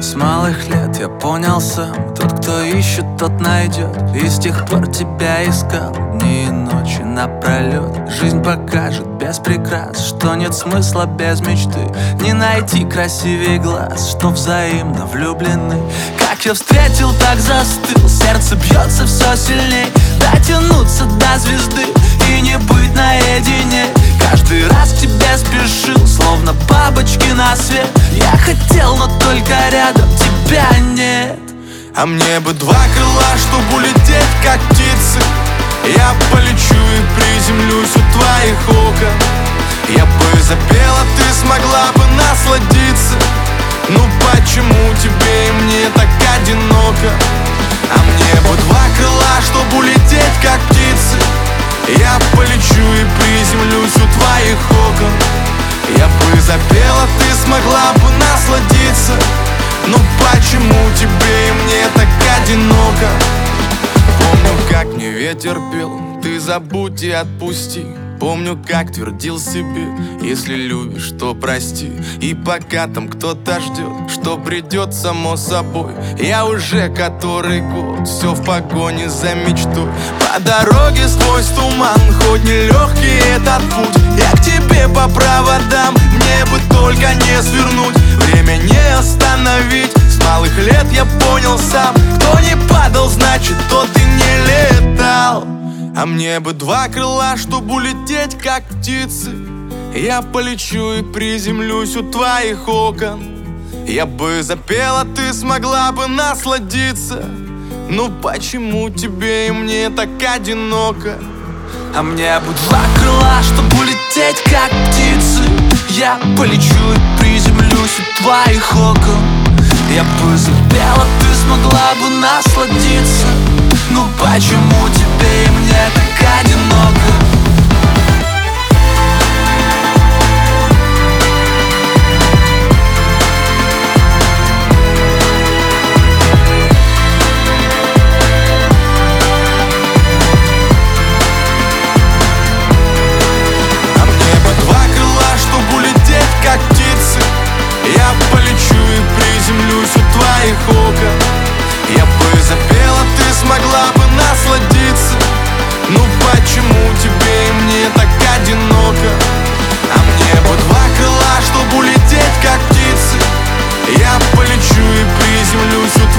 С малых лет я понял сам: тот, кто ищет, тот найдет. И с тех пор тебя искал дни и ночи напролет. Жизнь покажет без прикрас, что нет смысла без мечты. Не найти красивее глаз, что взаимно влюблены. Как я встретил, так застыл, сердце бьется все сильней. Дотянуться до звезды и не быть наедине. Каждый раз к тебе спешил, словно бабочки на свет. Я хотел, но только рядом тебя нет. А мне бы два крыла, чтоб улететь, как птицы. Я полечу и приземлюсь у твоих окон. Я бы запел, а ты смогла бы насладиться. Ну почему тебе и мне так одиноко? А мне бы два крыла, чтоб улететь, как птицы. Я полечу и приземлюсь у твоих окон. Я бы запел, а ты смогла бы насладиться. Ну почему тебе и мне так одиноко? Помню, как мне ветер пел: ты забудь и отпусти. Помню, как твердил себе: если любишь, то прости. И пока там кто-то ждет, что придет само собой, я уже который год все в погоне за мечтой. По дороге сквозь туман, хоть нелегкий этот путь, я к тебе по проводам, мне бы только не свернуть. Время не остановить, с малых лет я понял сам: кто не падал, значит тот и не летал. А мне бы два крыла, чтоб улететь, как птицы. Я полечу и приземлюсь у твоих окон. Я бы запел, а ты смогла бы насладиться. Ну почему тебе и мне так одиноко? А мне бы два крыла, чтоб улететь, как птицы. Я полечу и приземлюсь у твоих окон. Я бы запел, а ты смогла бы насладиться. Ну почему тебе и мне так одиноко? А мне бы два крыла, чтоб улететь, как птицы. Я полечу и приземлюсь у твоих окон. Я бы запел, а ты смогла бы насладиться. Ну почему тебе и мне так одиноко? А мне бы два крыла, чтоб улететь, как птицы. Я полечу и приземлюсь у